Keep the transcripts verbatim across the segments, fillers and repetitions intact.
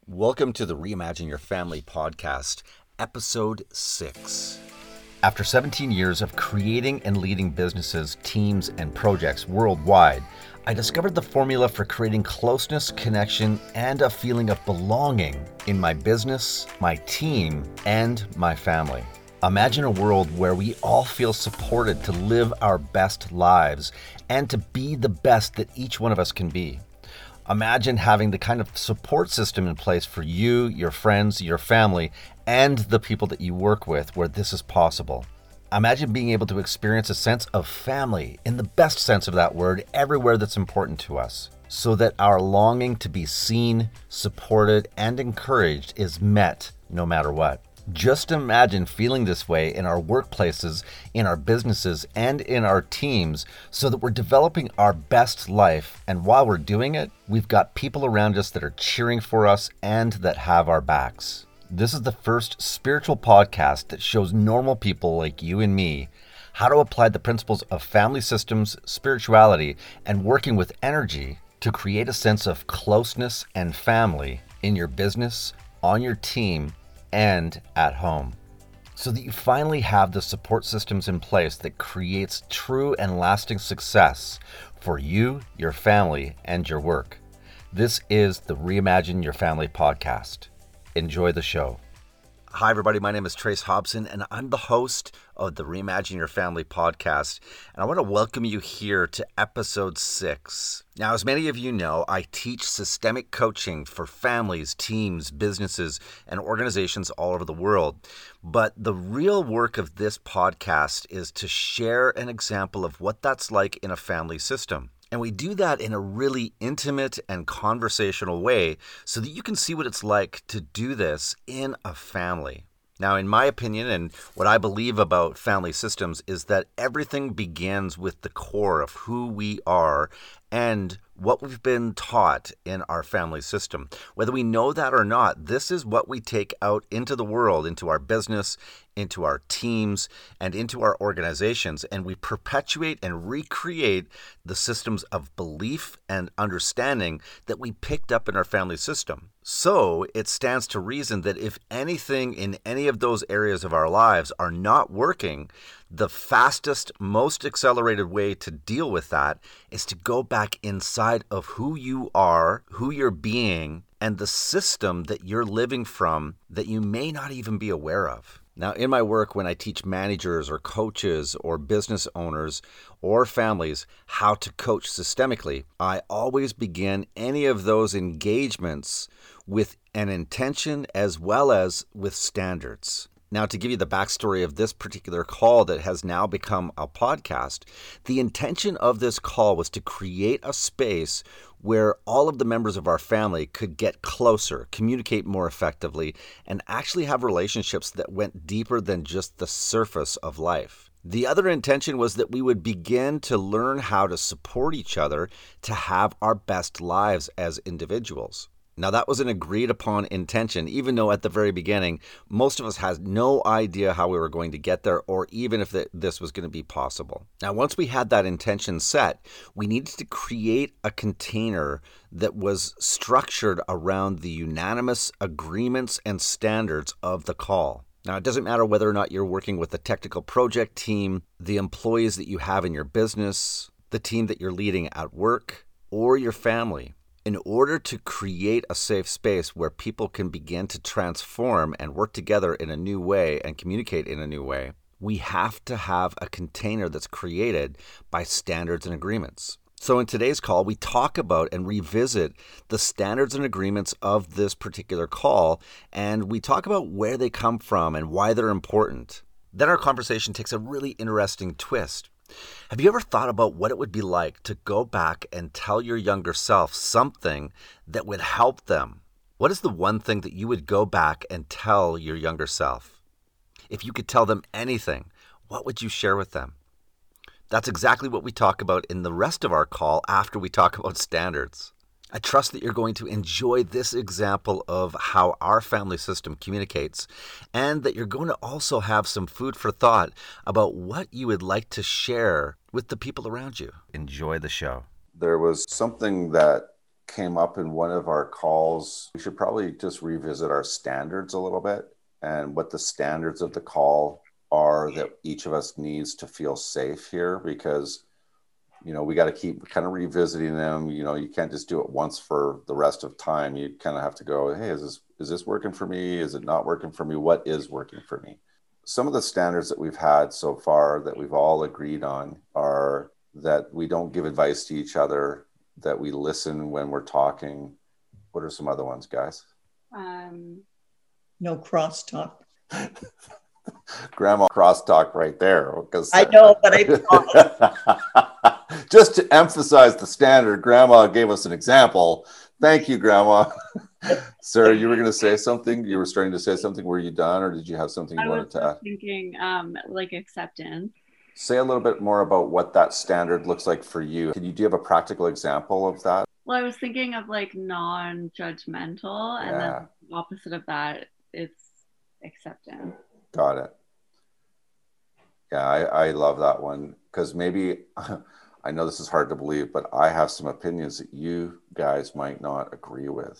Welcome to the Reimagine Your Family podcast, episode six. After seventeen years of creating and leading businesses, teams, and projects worldwide, I discovered the formula for creating closeness, connection, and a feeling of belonging in my business, my team, and my family. Imagine a world where we all feel supported to live our best lives and to be the best that each one of us can be. Imagine having the kind of support system in place for you, your friends, your family, and the people that you work with where this is possible. Imagine being able to experience a sense of family, in the best sense of that word, everywhere that's important to us, so that our longing to be seen, supported, and encouraged is met no matter what. Just imagine feeling this way in our workplaces, in our businesses, and in our teams so that we're developing our best life. And while we're doing it, we've got people around us that are cheering for us and that have our backs. This is the first spiritual podcast that shows normal people like you and me how to apply the principles of family systems, spirituality, and working with energy to create a sense of closeness and family in your business, on your team, and at home, so that you finally have the support systems in place that creates true and lasting success for you, your family, and your work. This is the Reimagine Your Family podcast. Enjoy the show. Hi, everybody. My name is Trace Hobson, and I'm the host of the Reimagine Your Family podcast. And I want to welcome you here to episode six. Now, as many of you know, I teach systemic coaching for families, teams, businesses, and organizations all over the world. But the real work of this podcast is to share an example of what that's like in a family system. And we do that in a really intimate and conversational way so that you can see what it's like to do this in a family. Now, in my opinion, and what I believe about family systems is that everything begins with the core of who we are and what we've been taught in our family system. Whether we know that or not, this is what we take out into the world, into our business, into our teams, and into our organizations. And we perpetuate and recreate the systems of belief and understanding that we picked up in our family system. So it stands to reason that if anything in any of those areas of our lives are not working, the fastest, most accelerated way to deal with that is to go back inside of who you are, who you're being, and the system that you're living from that you may not even be aware of. Now, in my work, when I teach managers or coaches or business owners or families how to coach systemically, I always begin any of those engagements with an intention as well as with standards. Now, to give you the backstory of this particular call that has now become a podcast, the intention of this call was to create a space where all of the members of our family could get closer, communicate more effectively, and actually have relationships that went deeper than just the surface of life. The other intention was that we would begin to learn how to support each other to have our best lives as individuals. Now, that was an agreed upon intention, even though at the very beginning, most of us had no idea how we were going to get there or even if this was going to be possible. Now, once we had that intention set, we needed to create a container that was structured around the unanimous agreements and standards of the call. Now, it doesn't matter whether or not you're working with a technical project team, the employees that you have in your business, the team that you're leading at work, or your family. In order to create a safe space where people can begin to transform and work together in a new way and communicate in a new way, we have to have a container that's created by standards and agreements. So in today's call, we talk about and revisit the standards and agreements of this particular call, and we talk about where they come from and why they're important. Then our conversation takes a really interesting twist. Have you ever thought about what it would be like to go back and tell your younger self something that would help them? What is the one thing that you would go back and tell your younger self? If you could tell them anything, what would you share with them? That's exactly what we talk about in the rest of our call after we talk about standards. I trust that you're going to enjoy this example of how our family system communicates and that you're going to also have some food for thought about what you would like to share with the people around you. Enjoy the show. There was something that came up in one of our calls. We should probably just revisit our standards a little bit and what the standards of the call are that each of us needs to feel safe here, because you know, we got to keep kind of revisiting them. You know, you can't just do it once for the rest of time. You kind of have to go, hey, is this, is this working for me? Is it not working for me? What is working for me? Some of the standards that we've had so far that we've all agreed on are that we don't give advice to each other, that we listen when we're talking. What are some other ones, guys? Um, no crosstalk. Grandma crosstalk right there. Because I know, but I just to emphasize the standard, Grandma gave us an example. Thank you, Grandma. Sarah, you were going to say something. You were starting to say something. Were you done, or did you have something you I wanted was to add? thinking, um, like acceptance. Say a little bit more about what that standard looks like for you. Can you do you have a practical example of that? Well, I was thinking of like non-judgmental, Yeah. and then the opposite of that is acceptance. Got it. Yeah, I, I love that one, because maybe, I know this is hard to believe, but I have some opinions that you guys might not agree with.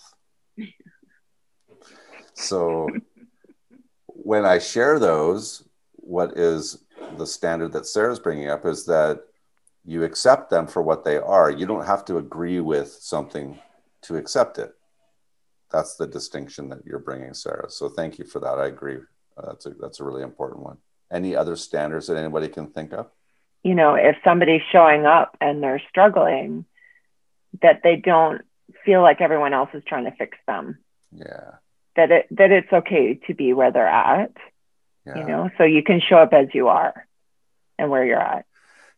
So when I share those, what is the standard that Sarah's bringing up is that you accept them for what they are. You don't have to agree with something to accept it. That's the distinction that you're bringing, Sarah. So thank you for that. I agree. Uh, that's a, that's a really important one. Any other standards that anybody can think of? You know, if somebody's showing up and they're struggling, that they don't feel like everyone else is trying to fix them. Yeah. That it that it's okay to be where they're at. Yeah. You know, so you can show up as you are and where you're at.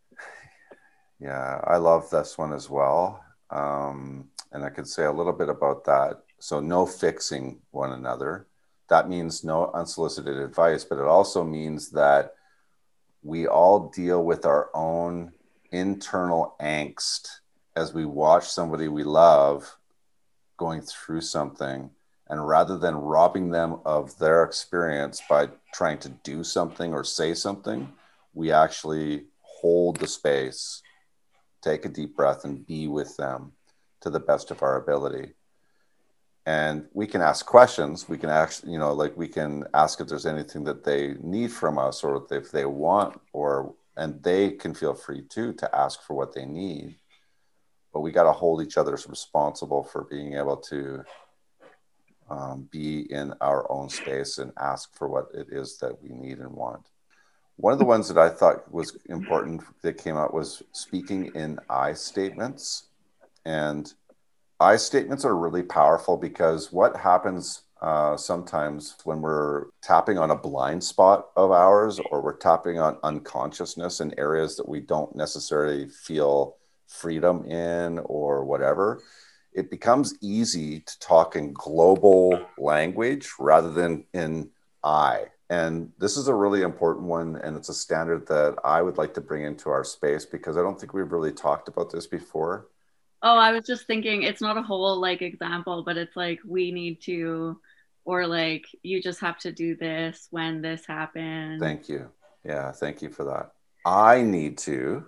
Yeah, I love this one as well. Um, and I could say a little bit about that. So no fixing one another. That means no unsolicited advice, but it also means that we all deal with our own internal angst as we watch somebody we love going through something. And rather than robbing them of their experience by trying to do something or say something, we actually hold the space, take a deep breath, and be with them to the best of our ability. And we can ask questions. We can actually, you know, like we can ask if there's anything that they need from us, or if they want, or, and they can feel free too to ask for what they need. But we got to hold each other responsible for being able to um, be in our own space and ask for what it is that we need and want. One of the ones that I thought was important that came out was speaking in I statements. And I statements are really powerful, because what happens uh, sometimes when we're tapping on a blind spot of ours, or we're tapping on unconsciousness in areas that we don't necessarily feel freedom in or whatever, it becomes easy to talk in global language rather than in I. And this is a really important one, and it's a standard that I would like to bring into our space, because I don't think we've really talked about this before. Oh, I was just thinking, it's not a whole like example, but it's like we need to, or like you just have to do this when this happens. Thank you. Yeah, thank you for that. I need to,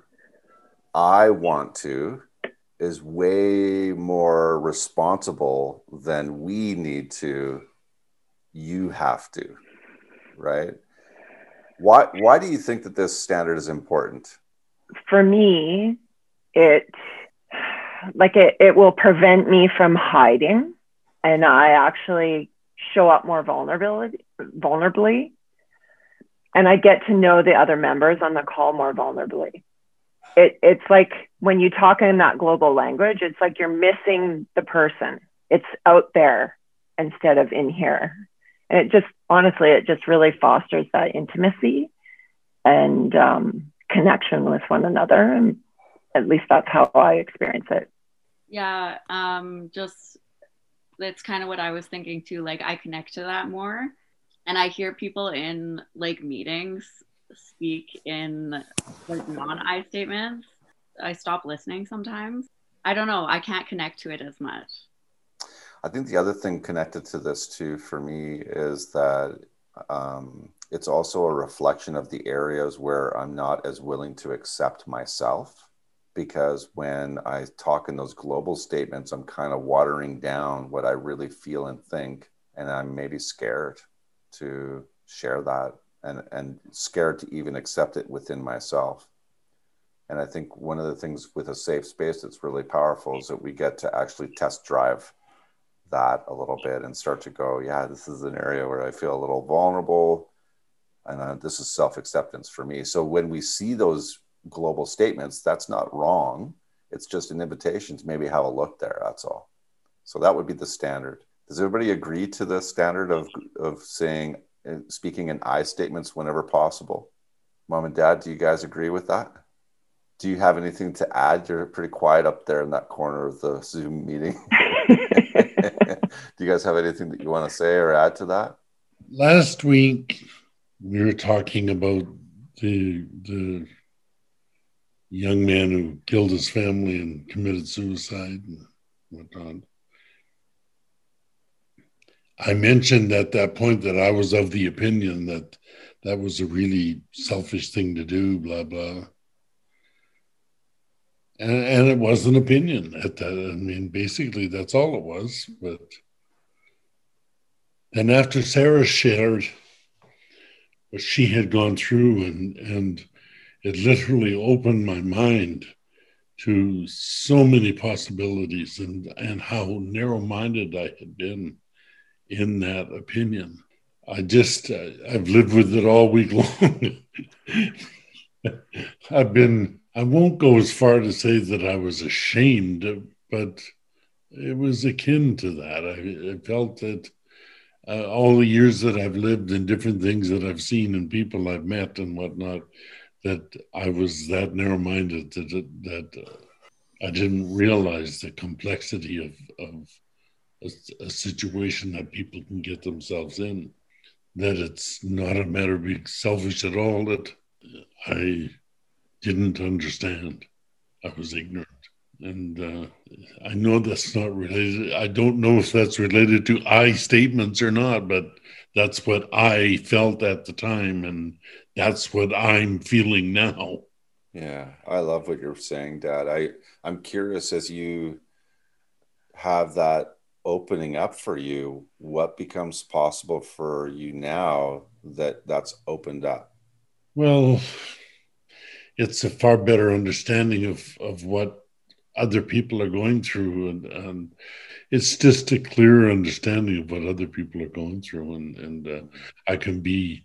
I want to is way more responsible than we need to, you have to, right? Why, why do you think that this standard is important? For me, it like it, it will prevent me from hiding, and I actually show up more vulnerability, vulnerably, and I get to know the other members on the call more vulnerably. It, it's like when you talk in that global language, it's like you're missing the person. It's out there instead of in here. And it just, honestly, it just really fosters that intimacy and um, connection with one another. And at least that's how I experience it. Yeah, um, just that's kind of what I was thinking too. Like I connect to that more, and I hear people in like meetings speak in like non-I statements. I stop listening sometimes. I don't know. I can't connect to it as much. I think the other thing connected to this too for me is that um, it's also a reflection of the areas where I'm not as willing to accept myself. because when I talk in those global statements, I'm kind of watering down what I really feel and think. And I'm maybe scared to share that and, and scared to even accept it within myself. And I think one of the things with a safe space that's really powerful is that we get to actually test drive that a little bit and start to go, yeah, this is an area where I feel a little vulnerable. And uh, this is self-acceptance for me. So when we see those global statements, that's not wrong. It's just an invitation to maybe have a look there. That's all. So that would be the standard. Does everybody agree to the standard of, of saying, speaking in I statements whenever possible? Mom and Dad, do you guys agree with that? Do you have anything to add? You're pretty quiet up there in that corner of the Zoom meeting. Do you guys have anything that you want to say or add to that? Last week, we were talking about the the young man who killed his family and committed suicide and whatnot. I mentioned at that point that I was of the opinion that that was a really selfish thing to do, blah, blah. And, and it was an opinion at that. I mean, basically, that's all it was. But then after Sarah shared what she had gone through, and, and it literally opened my mind to so many possibilities and, and how narrow-minded I had been in that opinion. I just, uh, I've lived with it all week long. I've been, I won't go as far to say that I was ashamed, but it was akin to that. I, I felt that uh, all the years that I've lived and different things that I've seen and people I've met and whatnot, that I was that narrow-minded that, that uh, I didn't realize the complexity of, of a, a situation that people can get themselves in, that it's not a matter of being selfish at all, that I didn't understand. I was ignorant. And uh, I know that's not related. I don't know if that's related to I statements or not, but that's what I felt at the time. And that's what I'm feeling now. Yeah, I love what you're saying, Dad. I, I'm curious, as you have that opening up for you, what becomes possible for you now that that's opened up? Well, it's a far better understanding of, of what other people are going through. And, and it's just a clearer understanding of what other people are going through. And, and uh, I can be,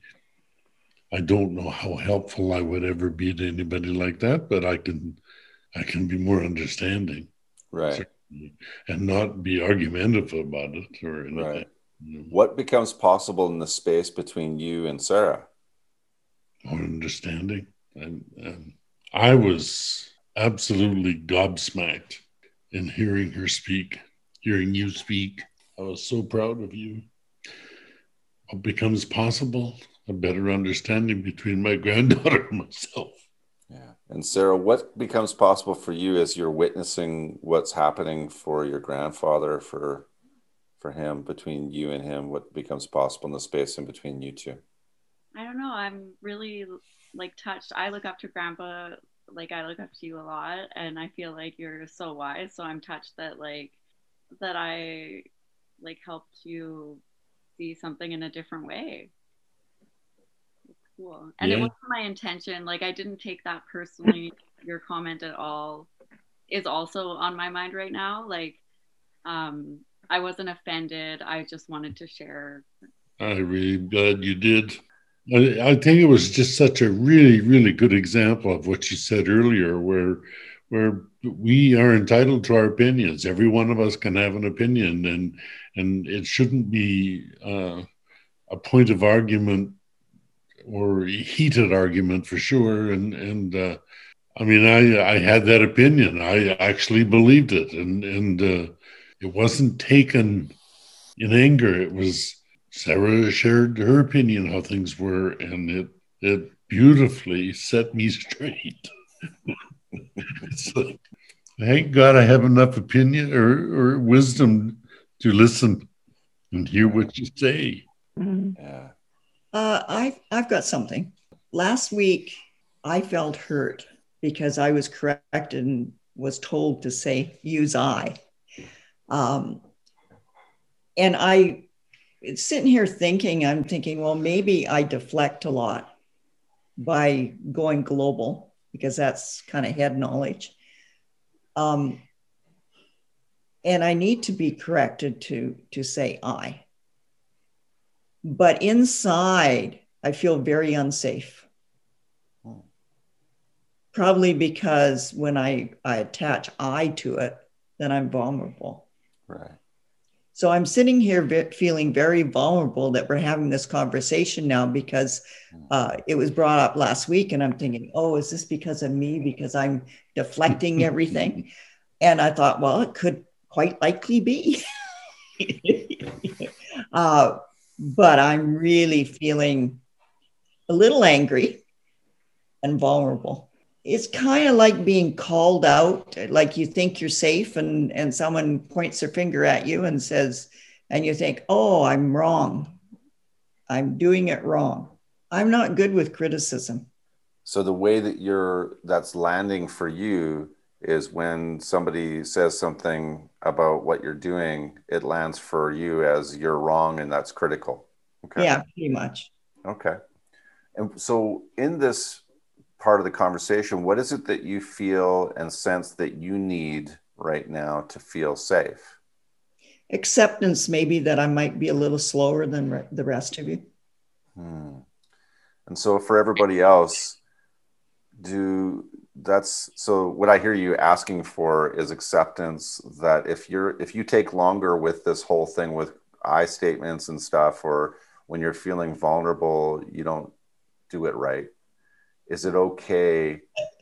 I don't know how helpful I would ever be to anybody like that, but I can, I can be more understanding. Right. And not be argumentative about it or anything. Right. What becomes possible in the space between you and Sarah? More understanding. And, and I was absolutely gobsmacked in hearing her speak, hearing you speak. I was so proud of you. What becomes possible? A better understanding between my granddaughter and myself. Yeah. And Sarah, what becomes possible for you as you're witnessing what's happening for your grandfather, for for him, between you and him? What becomes possible in the space in between you two? I don't know. I'm really like touched. I look up to Grandpa, like I look up to you a lot, and I feel like you're so wise. So I'm touched that like that I like helped you see something in a different way. Cool. And yeah. It wasn't my intention. Like I didn't take that personally. Your comment at all is also on my mind right now. Like um, I wasn't offended. I just wanted to share. I'm really glad you did. I, I think it was just such a really, really good example of what you said earlier, where where we are entitled to our opinions. Every one of us can have an opinion, and and it shouldn't be uh, a point of argument or heated argument for sure. And, and uh, I mean, I, I had that opinion. I actually believed it. And, and uh, it wasn't taken in anger. It was Sarah shared her opinion how things were, and it, it beautifully set me straight. It's like, thank God I have enough opinion or, or wisdom to listen and hear what you say. Mm-hmm. Yeah. Uh, I've, I've got something. Last week, I felt hurt because I was corrected and was told to say, use I. Um, and I, sitting here thinking, I'm thinking, well, maybe I deflect a lot by going global, because that's kind of head knowledge. Um, and I need to be corrected to, to say I. But inside, I feel very unsafe. Probably because when I, I attach I to it, then I'm vulnerable. Right. So I'm sitting here ve- feeling very vulnerable that we're having this conversation now, because uh, it was brought up last week, and I'm thinking, oh, is this because of me? Because I'm deflecting everything. And I thought, well, it could quite likely be. uh, but I'm really feeling a little angry and vulnerable. It's kind of like being called out, like you think you're safe, and, and someone points their finger at you and says, and you think, oh, I'm wrong. I'm doing it wrong. I'm not good with criticism. So the way that you're, that's landing for you is when somebody says something about what you're doing, it lands for you as you're wrong, and that's critical. Okay. Yeah, pretty much. Okay. And so in this part of the conversation, what is it that you feel and sense that you need right now to feel safe? Acceptance, maybe, that I might be a little slower than re- the rest of you. Hmm. And so for everybody else, do that's so what I hear you asking for is acceptance, that if you're if you take longer with this whole thing with I statements and stuff, or when you're feeling vulnerable, you don't do it right. Is it okay?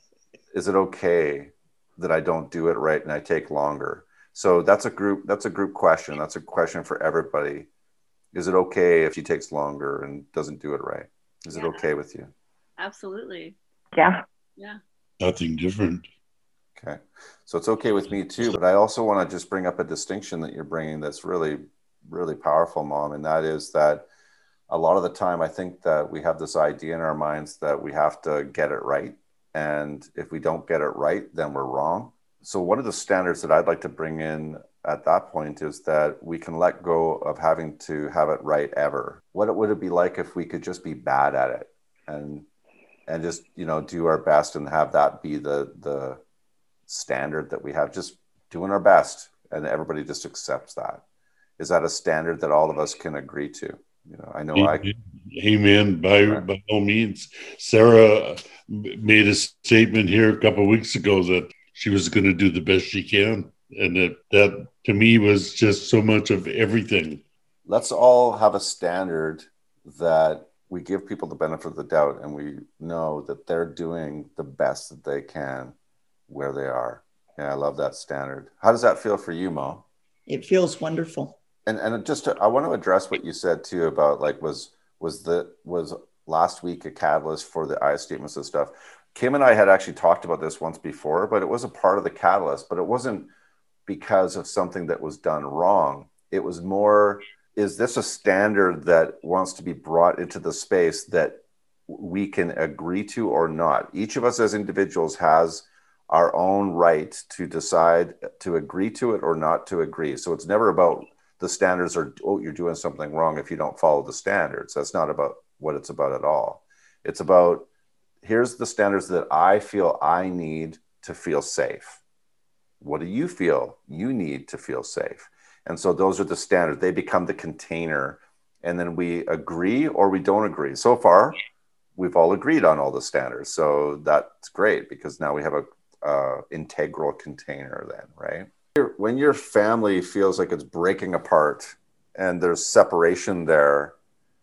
Is it okay that I don't do it right and I take longer? So that's a group, that's a group question. That's a question for everybody. Is it okay if she takes longer and doesn't do it right? Is yeah. it okay with you? Absolutely. Yeah. Yeah. Nothing different. Okay. So it's okay with me too, but I also want to just bring up a distinction that you're bringing that's really, really powerful, Mom. And that is that a lot of the time, I think that we have this idea in our minds that we have to get it right. And if we don't get it right, then we're wrong. So one of the standards that I'd like to bring in at that point is that we can let go of having to have it right ever. What would it be like if we could just be bad at it and and just, you know, do our best and have that be the the standard that we have, just doing our best, and everybody just accepts that? Is that a standard that all of us can agree to? You know, I know Amen. I. Amen. By right. by all means, Sarah made a statement here a couple of weeks ago that she was going to do the best she can, and that that to me was just so much of everything. Let's all have a standard that we give people the benefit of the doubt, and we know that they're doing the best that they can where they are. Yeah, I love that standard. How does that feel for you, Mo? It feels wonderful. And and just to, I want to address what you said too about like was was the was last week a catalyst for the I statements and stuff. Kim and I had actually talked about this once before, but it was a part of the catalyst, but it wasn't because of something that was done wrong. It was more, is this a standard that wants to be brought into the space that we can agree to or not? Each of us as individuals has our own right to decide to agree to it or not to agree. So it's never about the standards are, oh, you're doing something wrong if you don't follow the standards. That's not about what it's about at all. It's about, here's the standards that I feel I need to feel safe. What do you feel you need to feel safe? And so those are the standards. They become the container, and then we agree or we don't agree. So far, we've all agreed on all the standards. So that's great, because now we have a uh, integral container then, right? When your family feels like it's breaking apart and there's separation there,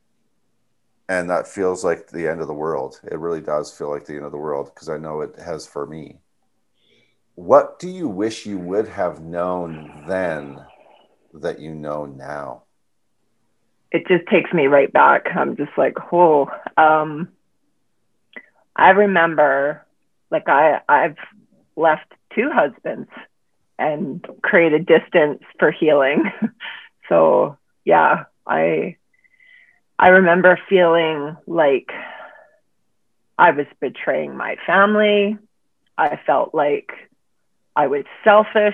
and that feels like the end of the world, it really does feel like the end of the world, because I know it has for me. What do you wish you would have known then that you know now? It just takes me right back. I'm just like, oh, um, I remember, like I, I've left two husbands and created distance for healing. So yeah, I, I remember feeling like I was betraying my family. I felt like I was selfish.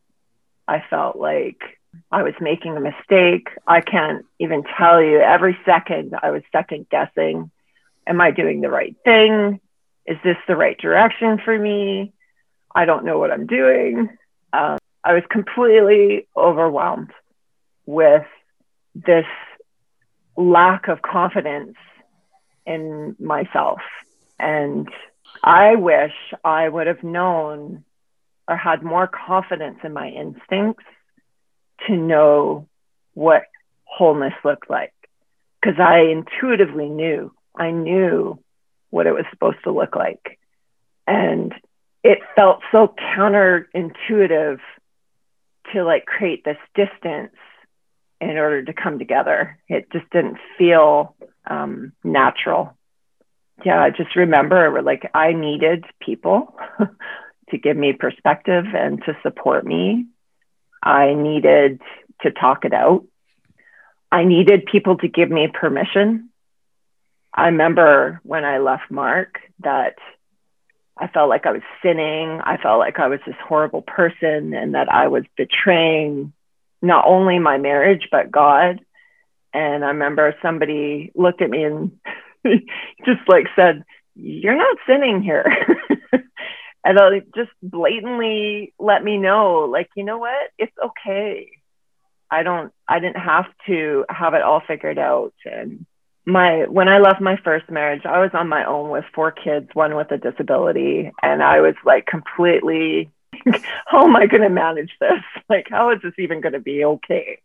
I felt like I was making a mistake. I can't even tell you. Every second I was second guessing. Am I doing the right thing? Is this the right direction for me? I don't know what I'm doing. Um, I was completely overwhelmed with this lack of confidence in myself. And I wish I would have known or had more confidence in my instincts to know what wholeness looked like. Because I intuitively knew, I knew what it was supposed to look like. And it felt so counterintuitive to like create this distance in order to come together. It just didn't feel um, natural. Yeah, I just remember like I needed people to give me perspective and to support me. I needed to talk it out. I needed people to give me permission. I remember when I left Mark that I felt like I was sinning. I felt like I was this horrible person and that I was betraying not only my marriage, but God. And I remember somebody looked at me and just like said, "You're not sinning here." And they just blatantly let me know, like, you know what? It's okay. I don't, I didn't have to have it all figured out. And my, when I left my first marriage, I was on my own with four kids, one with a disability. And I was like completely, how am I going to manage this? Like, how is this even going to be okay?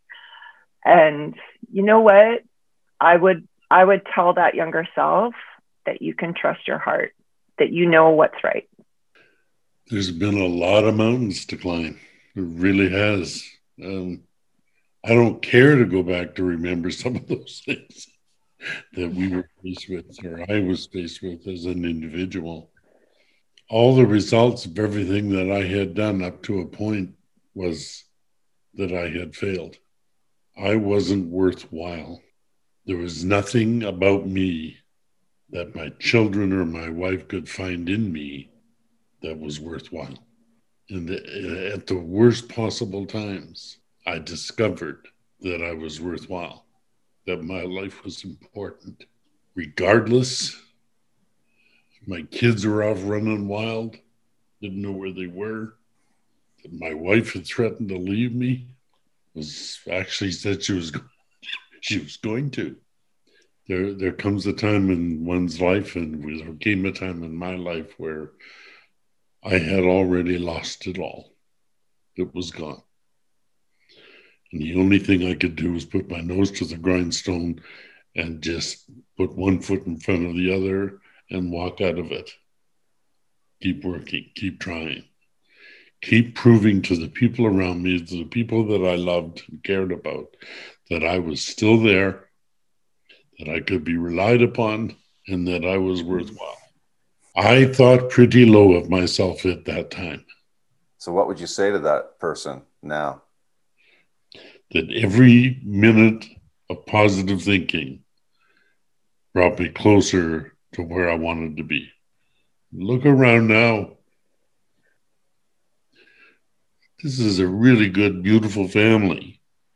And you know what? I would, I would tell that younger self that you can trust your heart, that you know what's right. There's been a lot of mountains to climb. It really has. Um, I don't care to go back to remember some of those things that we were faced with, or I was faced with as an individual. All the results of everything that I had done up to a point was that I had failed. I wasn't worthwhile. There was nothing about me that my children or my wife could find in me that was worthwhile. And the, at the worst possible times, I discovered that I was worthwhile, that my life was important. Regardless, my kids were off running wild, didn't know where they were, that my wife had threatened to leave me, was actually said she was she was going to. There, there comes a time in one's life, and there came a time in my life where I had already lost it all. It was gone. And the only thing I could do was put my nose to the grindstone and just put one foot in front of the other and walk out of it. Keep working, keep trying. Keep proving to the people around me, to the people that I loved and cared about, that I was still there, that I could be relied upon, and that I was worthwhile. I thought pretty low of myself at that time. So what would you say to that person now? That every minute of positive thinking brought me closer to where I wanted to be. Look around now. This is a really good, beautiful family.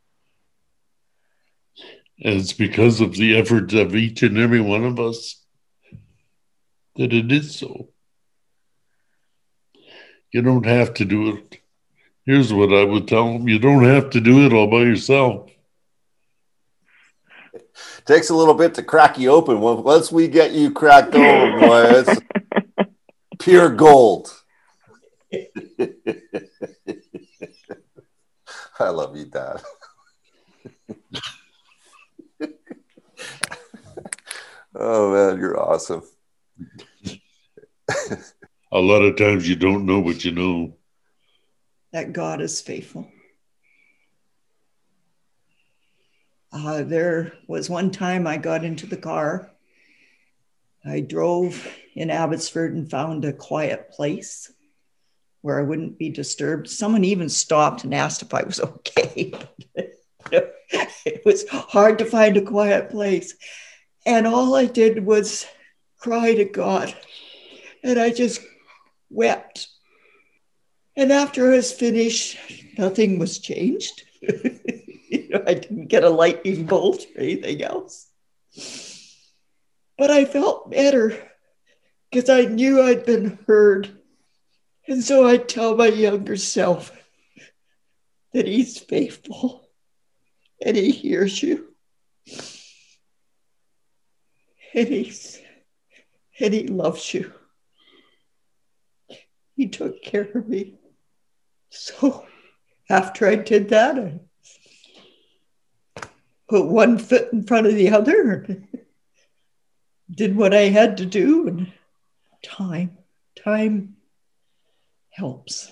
And it's because of the efforts of each and every one of us that it is so. You don't have to do it. Here's what I would tell them. You don't have to do it all by yourself. Takes a little bit to crack you open. Well, once we get you cracked open, boy, it's pure gold. I love you, Dad. Oh, man, you're awesome. A lot of times you don't know what you know. That God is faithful. Uh, there was one time I got into the car. I drove in Abbotsford and found a quiet place where I wouldn't be disturbed. Someone even stopped and asked if I was okay. It was hard to find a quiet place. And all I did was cry to God. And I just wept. And after I was finished, nothing was changed. You know, I didn't get a lightning bolt or anything else. But I felt better because I knew I'd been heard. And so I tell my younger self that he's faithful and he hears you. And, he's, and he loves you. He took care of me. So after I did that, I put one foot in front of the other and did what I had to do. And time, time helps.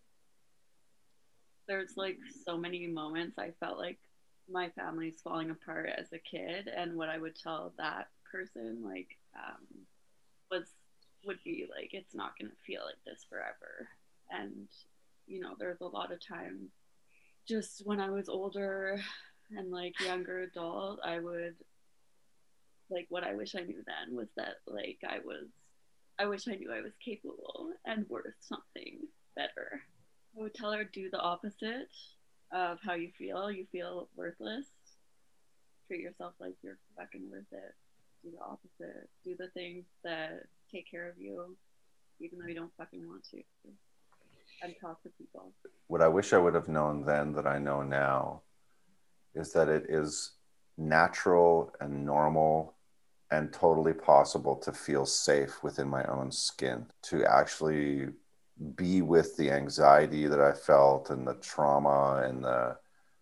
There's like so many moments I felt like my family's falling apart as a kid, and what I would tell that person like um, was would be like, it's not going to feel like this forever. And you know, there's a lot of times just when I was older and like younger adult, I would like, what I wish I knew then was that like I was I wish I knew I was capable and worth something better. I would tell her, do the opposite of how you feel. You feel worthless. Treat yourself like you're fucking worth it. Do the opposite. Do the things that take care of you, even though you don't fucking want to. And talk to people. What I wish I would have known then that I know now is that it is natural and normal and totally possible to feel safe within my own skin, to actually be with the anxiety that I felt and the trauma and the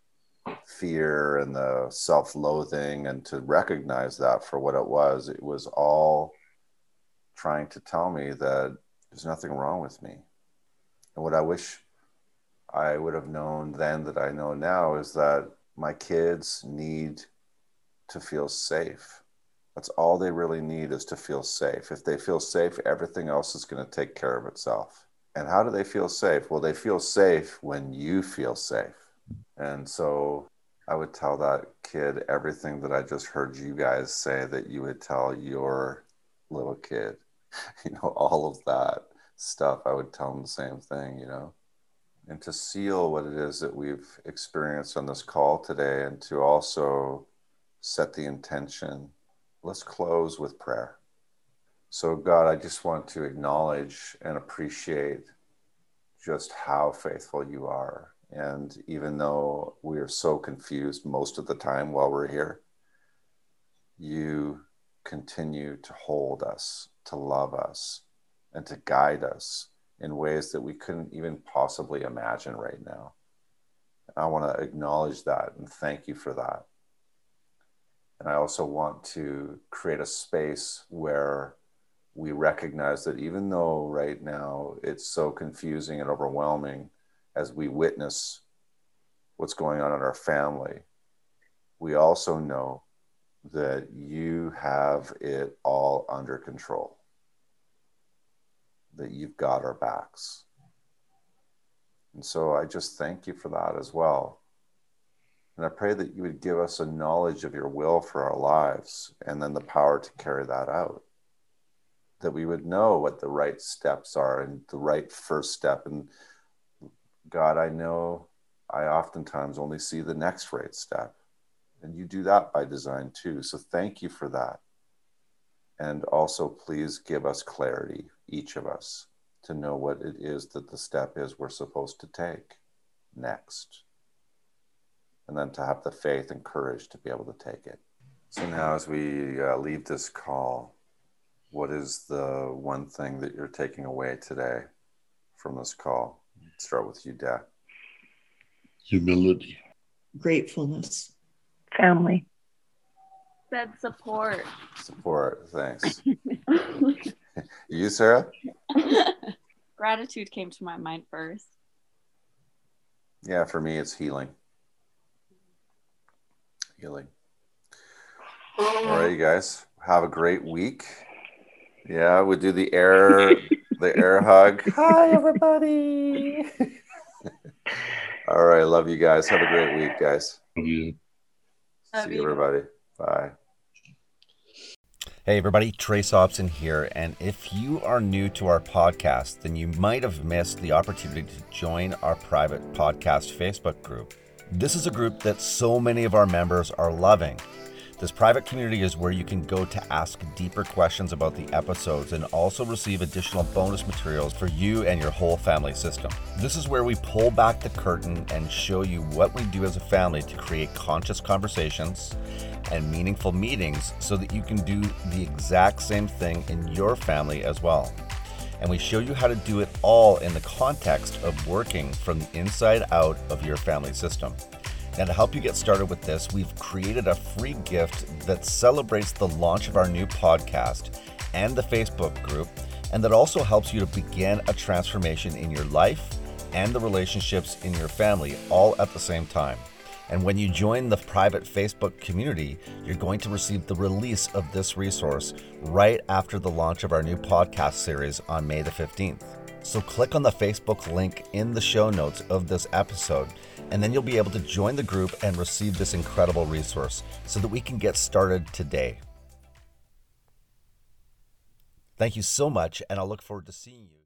fear and the self-loathing, and to recognize that for what it was. It was all trying to tell me that there's nothing wrong with me. And what I wish I would have known then that I know now is that my kids need to feel safe. That's all they really need, is to feel safe. If they feel safe, everything else is going to take care of itself. And how do they feel safe? Well, they feel safe when you feel safe. And so I would tell that kid everything that I just heard you guys say that you would tell your little kid. You know, all of that stuff, I would tell them the same thing, you know. And to seal what it is that we've experienced on this call today, and to also set the intention, let's close with prayer. So God, I just want to acknowledge and appreciate just how faithful you are. And even though we are so confused most of the time while we're here, you continue to hold us, to love us, and to guide us in ways that we couldn't even possibly imagine right now. I want to acknowledge that and thank you for that. And I also want to create a space where we recognize that even though right now it's so confusing and overwhelming as we witness what's going on in our family, we also know that you have it all under control, that you've got our backs. And so I just thank you for that as well. And I pray that you would give us a knowledge of your will for our lives, and then the power to carry that out. That we would know what the right steps are and the right first step. And God, I know I oftentimes only see the next right step. And you do that by design too. So thank you for that. And also please give us clarity, each of us, to know what it is that the step is we're supposed to take next. And then to have the faith and courage to be able to take it. So now as we uh, leave this call, what is the one thing that you're taking away today from this call? Let's start with you, Dad. Humility. Gratefulness. Family. Said support. Support, thanks. You, Sarah? Gratitude came to my mind first. Yeah, for me, it's healing. Healing. All right, you guys, have a great week. Yeah, we do the air, the air hug. Hi, everybody. All right, love you guys. Have a great week, guys. Love you. Love See you. everybody. Bye. Hey everybody, Trace Hobson here, and if you are new to our podcast, then you might have missed the opportunity to join our private podcast Facebook group. This is a group that so many of our members are loving. This private community is where you can go to ask deeper questions about the episodes and also receive additional bonus materials for you and your whole family system. This is where we pull back the curtain and show you what we do as a family to create conscious conversations and meaningful meetings so that you can do the exact same thing in your family as well. And we show you how to do it all in the context of working from the inside out of your family system. Now, to help you get started with this, we've created a free gift that celebrates the launch of our new podcast and the Facebook group, and that also helps you to begin a transformation in your life and the relationships in your family all at the same time. And when you join the private Facebook community, you're going to receive the release of this resource right after the launch of our new podcast series on May the fifteenth. So click on the Facebook link in the show notes of this episode, and then you'll be able to join the group and receive this incredible resource so that we can get started today. Thank you so much, and I'll look forward to seeing you.